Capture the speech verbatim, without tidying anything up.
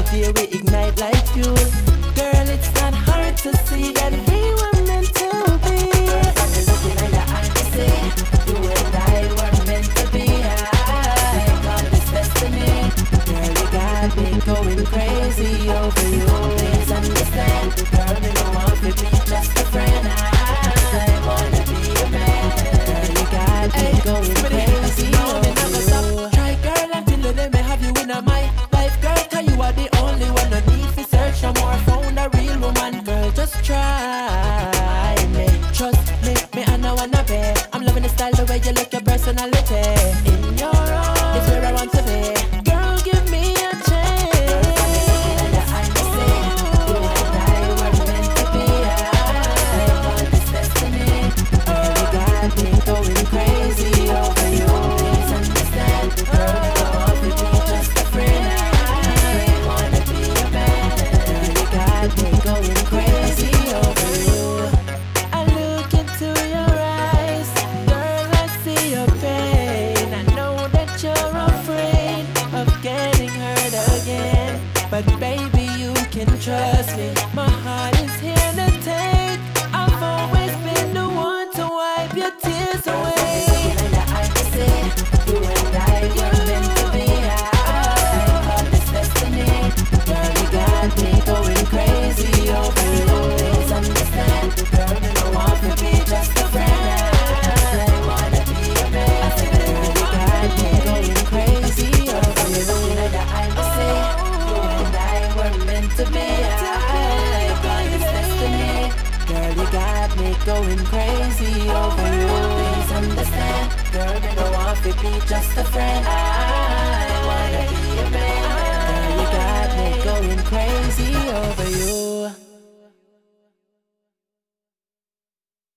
day we ignite like fuel. Girl, it's not hard to see that we were meant to be. From the looking in your eyes, I say, you and I were meant to be. I call this destiny. Girl, you got me going crazy over you. Please understand, girl, me don't want to be just a friend. I wanna be a man. Girl, you got me going crazy over you. Try, girl, I'm feeling let me have you in my life, girl. Cause you are the only one. No need to search no more. Found a real woman, girl. Just try me, trust me, me I know wanna be. I'm loving the style, the way you look, your personality. In your arms, it's where I want to be. Girl, give me a chance. Going crazy over you. Please understand, girl, you don't want to be just a friend. I wanna be a man. Girl, you got me going crazy over you. I look into your eyes, girl, I see your pain. I know that you're afraid of getting hurt again, but baby, you can trust me. My heart is here to take. I've always been the one to wipe your tears away. You and I were meant to be. I call this destiny. Girl, you got me going crazy over you. Please understand, girl, you don't want to be just a friend. I wanna be a man. Girl, you got me going crazy over you. And I will say, you and I were meant to be. I call this destiny. Girl, you got me going crazy over you. Please understand, girl, you don't want to be just a friend. I wanna be a man.